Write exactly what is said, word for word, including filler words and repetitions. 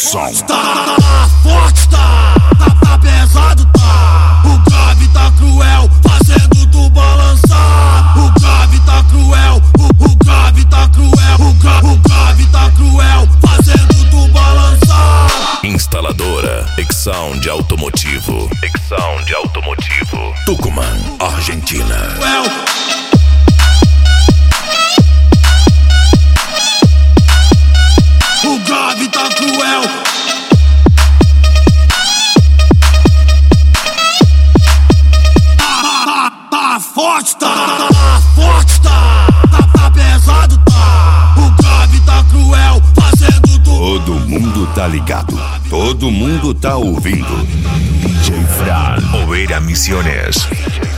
som. Tá, tá forte, tá, tá, tá pesado, tá. O grave tá cruel, fazendo tu balançar. O grave tá cruel, o, o grave tá cruel. O, gra, o grave tá cruel, fazendo tu balançar. Instaladora X-Sound Automotivo. X-Sound Automotivo. Tucumã, Argentina. Well, o grave tá cruel. Tá, tá, tá forte, tá, tá forte, tá, tá, tá pesado, tá. O grave tá cruel, fazendo tu. Todo mundo tá ligado, todo mundo tá ouvindo. D J Fran, Oveira Misiones.